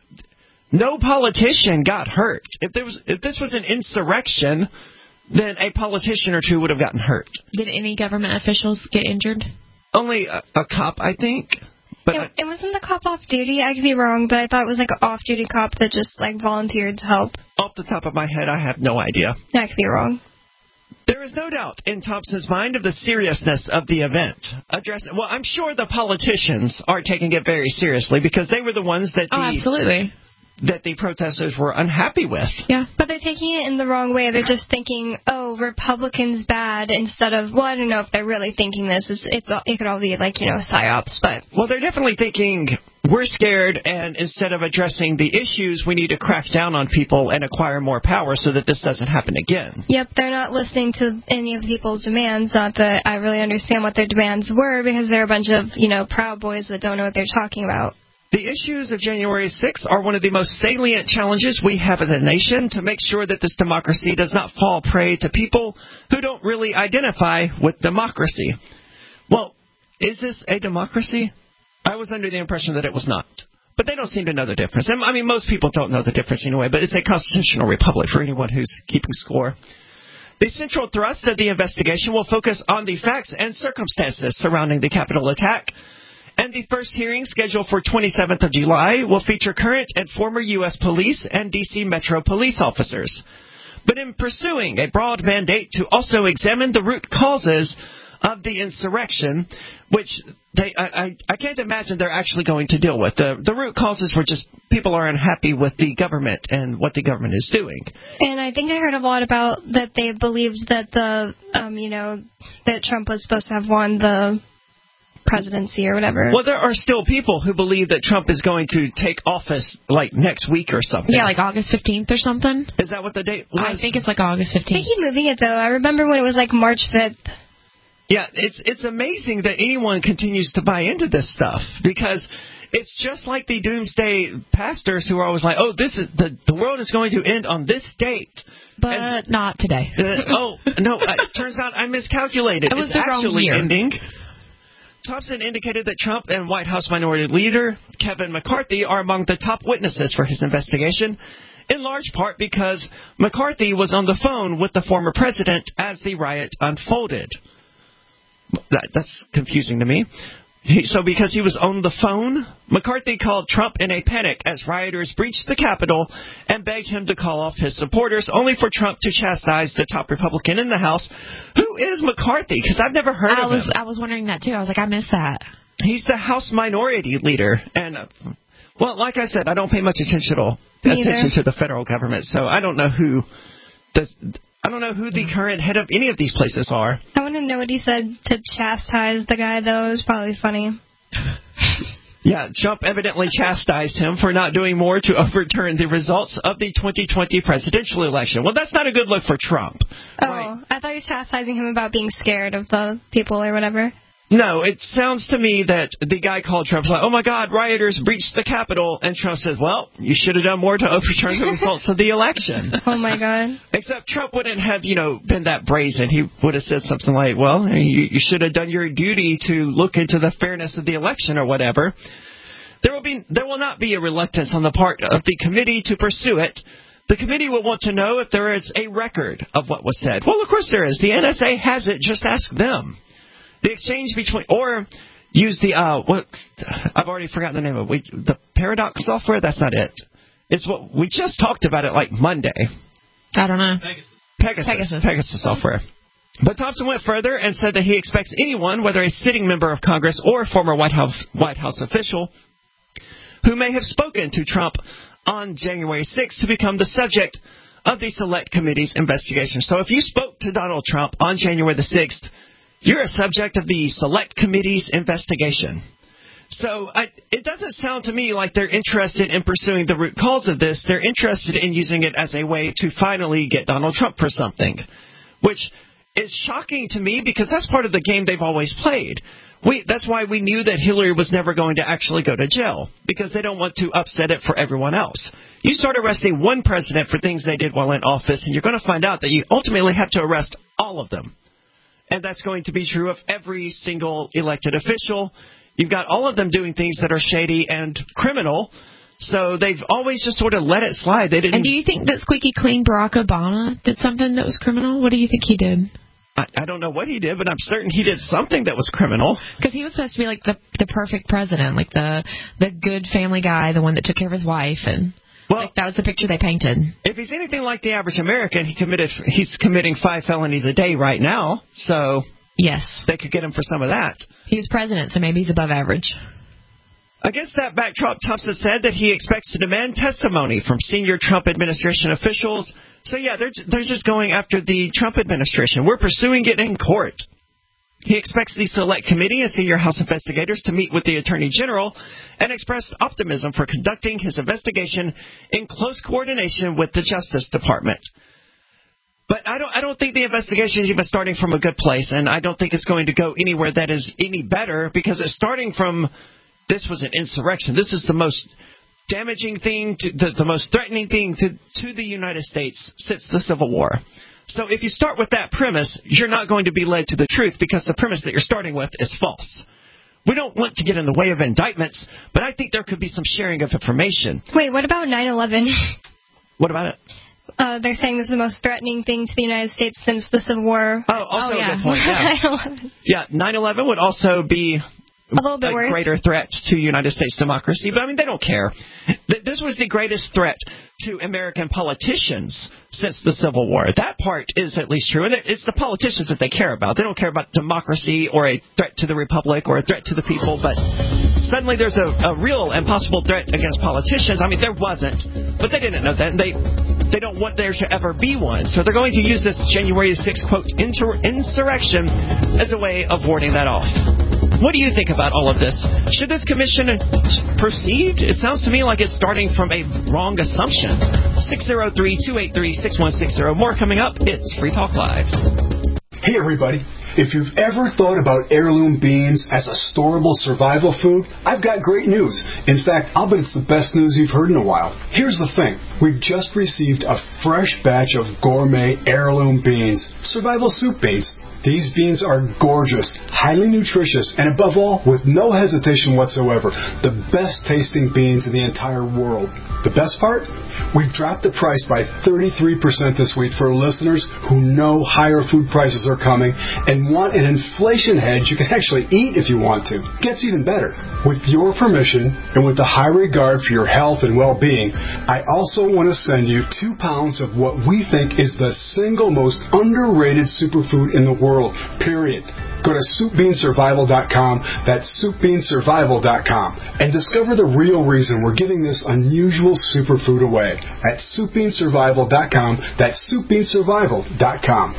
no politician got hurt. If this was an insurrection, then a politician or two would have gotten hurt. Did any government officials get injured? Only a cop, I think. But it wasn't the cop off duty. I could be wrong, but I thought it was like an off-duty cop that just like volunteered to help. Off the top of my head, I have no idea. I could be wrong. There is no doubt in Thompson's mind of the seriousness of the event. Well, I'm sure the politicians are taking it very seriously because they were the ones that absolutely. That the protesters were unhappy with. Yeah, but they're taking it in the wrong way. They're just thinking, oh, Republicans bad, instead of, well, I don't know if they're really thinking this. It could all be like, psyops, but... Well, they're definitely thinking, we're scared, and instead of addressing the issues, we need to crack down on people and acquire more power so that this doesn't happen again. Yep, they're not listening to any of the people's demands. Not that I really understand what their demands were, because they're a bunch of, Proud Boys that don't know what they're talking about. The issues of January 6th are one of the most salient challenges we have as a nation to make sure that this democracy does not fall prey to people who don't really identify with democracy. Well, is this a democracy? I was under the impression that it was not. But they don't seem to know the difference. I mean, most people don't know the difference anyway, but it's a constitutional republic for anyone who's keeping score. The central thrust of the investigation will focus on the facts and circumstances surrounding the Capitol attack. And the first hearing, scheduled for 27th of July, will feature current and former U.S. police and D.C. Metro police officers. But in pursuing a broad mandate to also examine the root causes of the insurrection, which I can't imagine they're actually going to deal with. The root causes were just people are unhappy with the government and what the government is doing. And I think I heard a lot about that they believed that that Trump was supposed to have won the presidency or whatever. Well, there are still people who believe that Trump is going to take office like next week or something. Yeah, like August 15th or something. Is that what the date was? I think it's like August 15th. They keep moving it, though. I remember when it was like March 5th. Yeah, it's amazing that anyone continues to buy into this stuff because it's just like the doomsday pastors who are always like, oh, this is the world is going to end on this date. But not today. No, it turns out I miscalculated. It was it's the wrong actually year. Ending. Thompson indicated that Trump and White House Minority Leader Kevin McCarthy are among the top witnesses for his investigation, in large part because McCarthy was on the phone with the former president as the riot unfolded. That's confusing to me. So because he was on the phone, McCarthy called Trump in a panic as rioters breached the Capitol and begged him to call off his supporters, only for Trump to chastise the top Republican in the House. Who is McCarthy? Because I've never heard of him. I was wondering that, too. I was like, I missed that. He's the House Minority Leader. And, well, like I said, I don't pay much attention to the federal government, so I don't know who the current head of any of these places are. I want to know what he said to chastise the guy, though. It was probably funny. Yeah, Trump evidently chastised him for not doing more to overturn the results of the 2020 presidential election. Well, that's not a good look for Trump. Oh, right? I thought he was chastising him about being scared of the people or whatever. No, it sounds to me that the guy called Trump was like, oh, my God, rioters breached the Capitol. And Trump said, well, you should have done more to overturn the results of the election. Oh, my God. Except Trump wouldn't have, been that brazen. He would have said something like, well, you should have done your duty to look into the fairness of the election or whatever. There will not be a reluctance on the part of the committee to pursue it. The committee will want to know if there is a record of what was said. Well, of course there is. The NSA has it. Just ask them. The exchange between, or use the, I've already forgotten the name of it. The Paradox software? That's not it. It's what, we just talked about it like Monday. I don't know. Pegasus software. But Thompson went further and said that he expects anyone, whether a sitting member of Congress or a former White House official, who may have spoken to Trump on January 6th to become the subject of the Select Committee's investigation. So if you spoke to Donald Trump on January the 6th, you're a subject of the Select Committee's investigation. So it doesn't sound to me like they're interested in pursuing the root cause of this. They're interested in using it as a way to finally get Donald Trump for something, which is shocking to me because that's part of the game they've always played. That's why we knew that Hillary was never going to actually go to jail, because they don't want to upset it for everyone else. You start arresting one president for things they did while in office, and you're going to find out that you ultimately have to arrest all of them. And that's going to be true of every single elected official. You've got all of them doing things that are shady and criminal. So they've always just sort of let it slide. They didn't. And do you think that squeaky clean Barack Obama did something that was criminal? What do you think he did? I don't know what he did, but I'm certain he did something that was criminal. Because he was supposed to be like the perfect president, like the good family guy, the one that took care of his wife, and like that was the picture they painted. If he's anything like the average American, he's committing 5 felonies a day right now. So yes, they could get him for some of that. He was president, so maybe he's above average. Against that backdrop, Thompson said that he expects to demand testimony from senior Trump administration officials. So, yeah, they're just going after the Trump administration. We're pursuing it in court. He expects the Select Committee and senior House investigators to meet with the Attorney General and expressed optimism for conducting his investigation in close coordination with the Justice Department. But I don't think the investigation is even starting from a good place, and I don't think it's going to go anywhere that is any better, because it's starting from this was an insurrection. This is the most damaging thing, the most threatening thing to the United States since the Civil War. So if you start with that premise, you're not going to be led to the truth, because the premise that you're starting with is false. We don't want to get in the way of indictments, but I think there could be some sharing of information. Wait, what about 9/11? What about it? They're saying this is the most threatening thing to the United States since the Civil War. Oh, also a good point. Yeah. 9/11. Yeah, 9/11 would also be a little bit worse. Greater threat to United States democracy. But, I mean, they don't care. This was the greatest threat to American politicians since the Civil War. That part is at least true. And it's the politicians that they care about. They don't care about democracy or a threat to the republic or a threat to the people. But suddenly there's a real and possible threat against politicians. I mean, there wasn't. But they didn't know that. And they don't want there to ever be one. So they're going to use this January 6th, quote, insurrection as a way of warding that off. What do you think about all of this? Should this commission proceed? It sounds to me like it's starting from a wrong assumption. 603-283-6160. More coming up. It's Free Talk Live. Hey, everybody. If you've ever thought about heirloom beans as a storable survival food, I've got great news. In fact, I'll bet it's the best news you've heard in a while. Here's the thing. We've just received a fresh batch of gourmet heirloom beans, survival soup beans. These beans are gorgeous, highly nutritious, and above all, with no hesitation whatsoever, the best tasting beans in the entire world. The best part? We've dropped the price by 33% this week for listeners who know higher food prices are coming and want an inflation hedge you can actually eat if you want to. Gets even better. With your permission and with the high regard for your health and well-being, I also want to send you 2 pounds of what we think is the single most underrated superfood in the world, period. Go to SoupBeanSurvival.com, that's SoupBeanSurvival.com, and discover the real reason we're giving this unusual superfood away at SoupBeanSurvival.com, that's SoupBeanSurvival.com.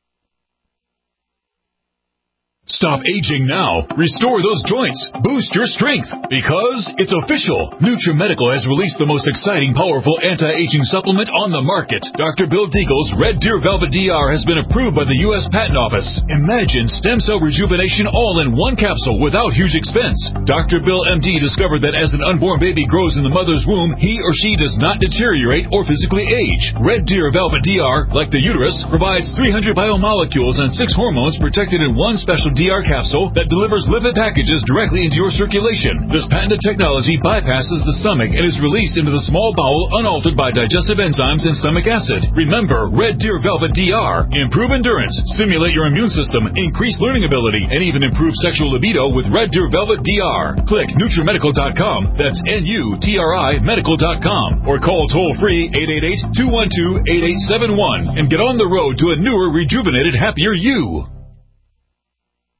Stop aging now. Restore those joints. Boost your strength. Because it's official. NutriMedical has released the most exciting, powerful anti-aging supplement on the market. Dr. Bill Deagle's Red Deer Velvet DR has been approved by the U.S. Patent Office. Imagine stem cell rejuvenation all in one capsule without huge expense. Dr. Bill MD discovered that as an unborn baby grows in the mother's womb, he or she does not deteriorate or physically age. Red Deer Velvet DR, like the uterus, provides 300 biomolecules and 6 hormones protected in one special DR capsule that delivers lipid packages directly into your circulation. This patented technology bypasses the stomach and is released into the small bowel unaltered by digestive enzymes and stomach acid. Remember, Red Deer Velvet DR. Improve endurance, stimulate your immune system, increase learning ability, and even improve sexual libido with Red Deer Velvet DR. Click NutriMedical.com, that's NUTRI Medical.com, or call toll-free 888-212-8871 and get on the road to a newer, rejuvenated, happier you.